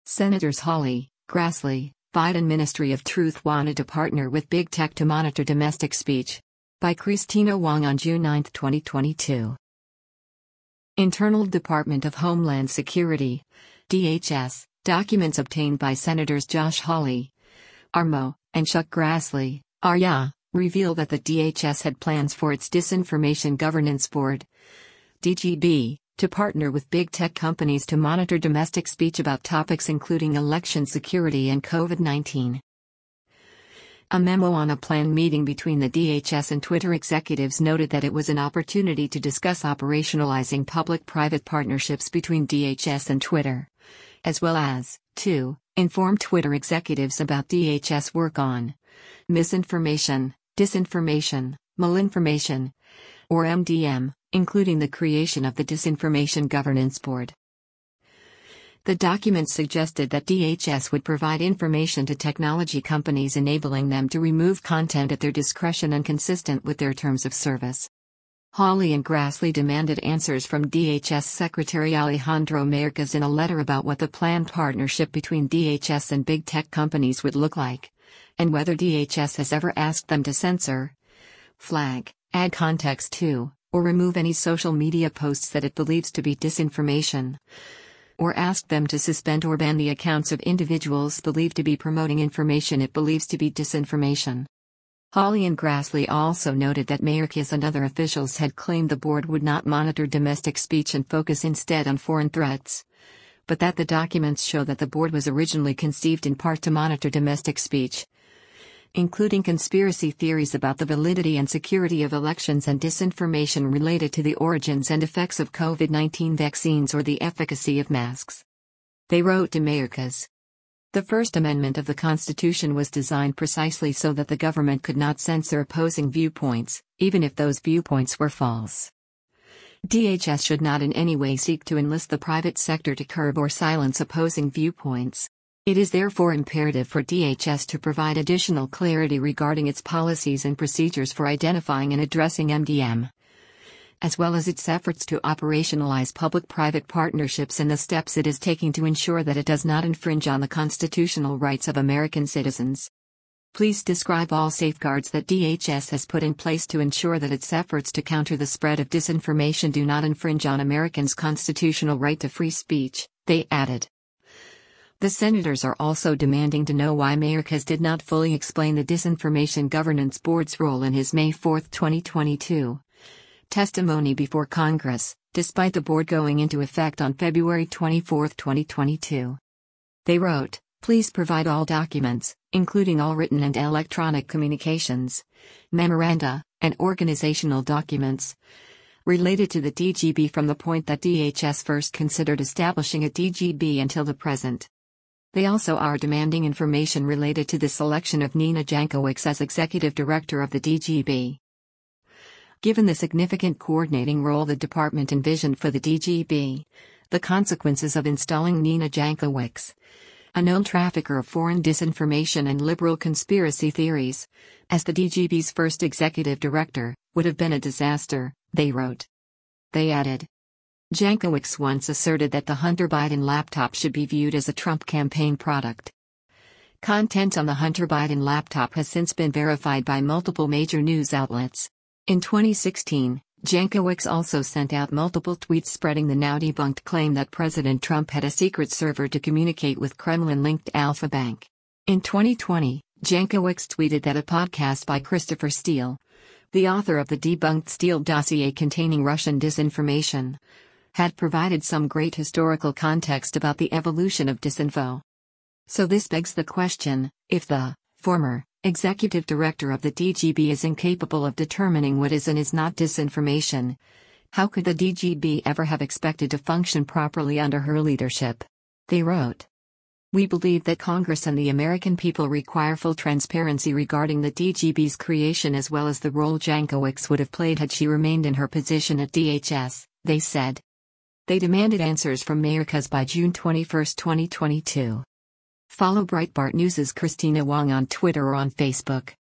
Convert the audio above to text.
Senators Hawley, Grassley, Biden Ministry of Truth wanted to partner with big tech to monitor domestic speech. By Christina Wong on June 9, 2022. Internal Department of Homeland Security, DHS, documents obtained by Senators Josh Hawley, Armo, and Chuck Grassley, Arya, reveal that the DHS had plans for its Disinformation Governance Board, DGB, to partner with big tech companies to monitor domestic speech about topics including election security and COVID-19. A memo on a planned meeting between the DHS and Twitter executives noted that it was an opportunity to discuss operationalizing public-private partnerships between DHS and Twitter, as well as, 2, inform Twitter executives about DHS work on misinformation, disinformation, malinformation, or MDM, including the creation of the Disinformation Governance Board. The documents suggested that DHS would provide information to technology companies enabling them to remove content at their discretion and consistent with their terms of service. Hawley and Grassley demanded answers from DHS Secretary Alejandro Mayorkas in a letter about what the planned partnership between DHS and big tech companies would look like, and whether DHS has ever asked them to censor, flag, add context to, or remove any social media posts that it believes to be disinformation, or asked them to suspend or ban the accounts of individuals believed to be promoting information it believes to be disinformation. Hawley and Grassley also noted that Mayorkas and other officials had claimed the board would not monitor domestic speech and focus instead on foreign threats, but that the documents show that the board was originally conceived in part to monitor domestic speech, including conspiracy theories about the validity and security of elections and disinformation related to the origins and effects of COVID-19 vaccines or the efficacy of masks. They wrote to Mayorkas. The First Amendment of the Constitution was designed precisely so that the government could not censor opposing viewpoints, even if those viewpoints were false. DHS should not in any way seek to enlist the private sector to curb or silence opposing viewpoints. It is therefore imperative for DHS to provide additional clarity regarding its policies and procedures for identifying and addressing MDM, as well as its efforts to operationalize public-private partnerships and the steps it is taking to ensure that it does not infringe on the constitutional rights of American citizens. Please describe all safeguards that DHS has put in place to ensure that its efforts to counter the spread of disinformation do not infringe on Americans' constitutional right to free speech, they added. The senators are also demanding to know why Mayorkas did not fully explain the Disinformation Governance Board's role in his May 4, 2022, testimony before Congress, despite the board going into effect on February 24, 2022. They wrote, "Please provide all documents, including all written and electronic communications, memoranda, and organizational documents, related to the DGB from the point that DHS first considered establishing a DGB until the present." They also are demanding information related to the selection of Nina Jankowicz as executive director of the DGB. Given the significant coordinating role the department envisioned for the DGB, the consequences of installing Nina Jankowicz, a known trafficker of foreign disinformation and liberal conspiracy theories, as the DGB's first executive director, would have been a disaster, they wrote. They added, Jankowicz once asserted that the Hunter Biden laptop should be viewed as a Trump campaign product. Content on the Hunter Biden laptop has since been verified by multiple major news outlets. In 2016, Jankowicz also sent out multiple tweets spreading the now debunked claim that President Trump had a secret server to communicate with Kremlin-linked Alfa Bank. In 2020, Jankowicz tweeted that a podcast by Christopher Steele, the author of the debunked Steele dossier containing Russian disinformation, had provided some great historical context about the evolution of disinfo. So this begs the question, if the former executive director of the DGB is incapable of determining what is and is not disinformation, how could the DGB ever have expected to function properly under her leadership? They wrote. We believe that Congress and the American people require full transparency regarding the DGB's creation as well as the role Jankowicz would have played had she remained in her position at DHS, they said. They demanded answers from Mayorkas by June 21, 2022. Follow Breitbart News' Christina Wong on Twitter or on Facebook.